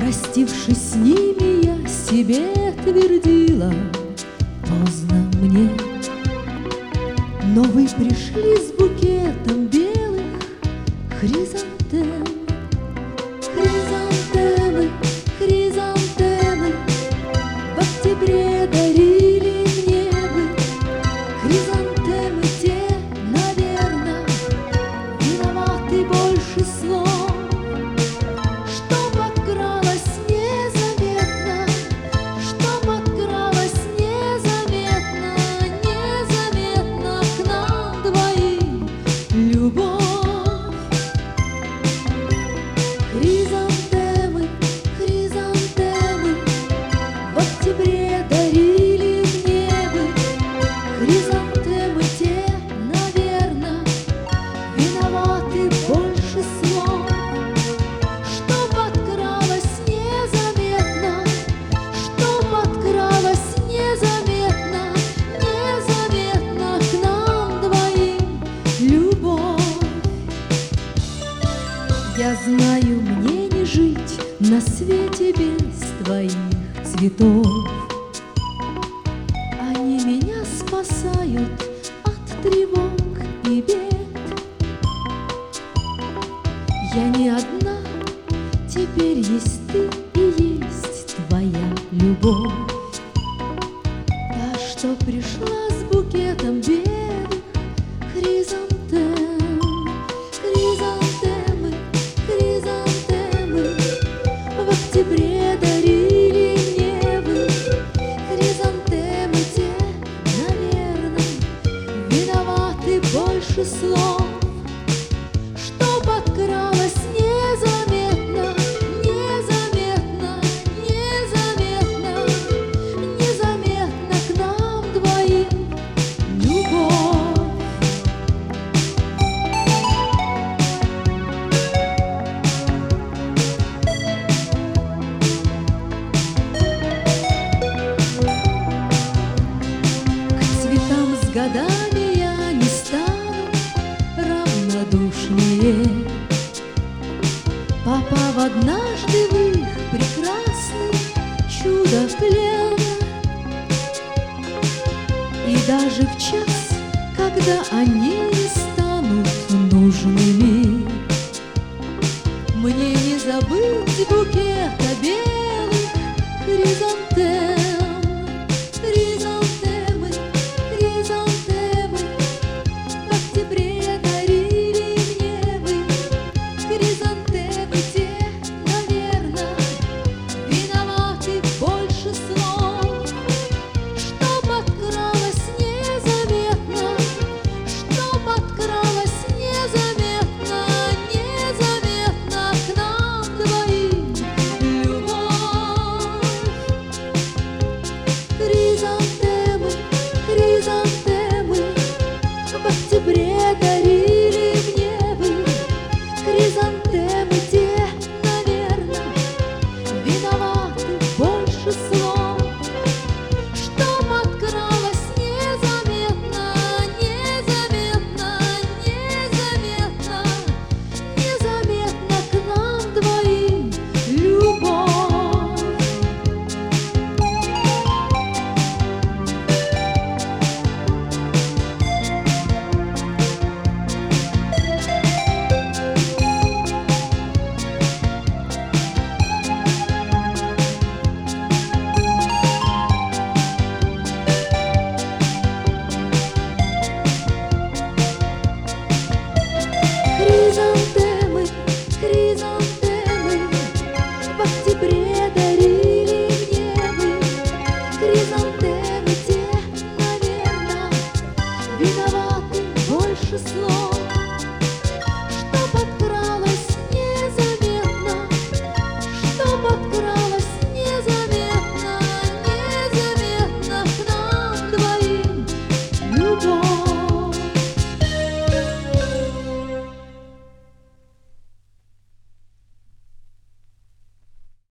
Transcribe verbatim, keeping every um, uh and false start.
Простившись с ними, я себе твердила: поздно мне. Но вы пришли с букетом белых хризантем. Хризантемы, хризантемы в октябре дарили мне вы. Хризантемы те, наверно, виноваты больше слов, что подкралась незаметно, что подкралась незаметно, незаметно к нам двоим любовь. Хризантемы, хризантемы в октябре дарили мне вы. Хризантемы те, наверно, виноваты больше слов, что подкралась незаметно, что подкралась незаметно, незаметно к нам двоим любовь. Я знаю, мне не жить на свете без твоих цветов. Они меня спасают от тревог и бед. Я не одна, теперь есть ты и есть твоя любовь. Та, что пришла с букетом белых хризантем. Хризантемы, хризантемы в октябре дарили мне вы. Хризантемы те, наверно, виноваты больше слов, что подкралась незаметно, незаметно, незаметно, незаметно к нам двоим любовь. К цветам с годами я не стану равнодушнее, попав однажды в их прекрасный чудо-плен. И даже в час, когда они не станут нужными, мне не забыть букет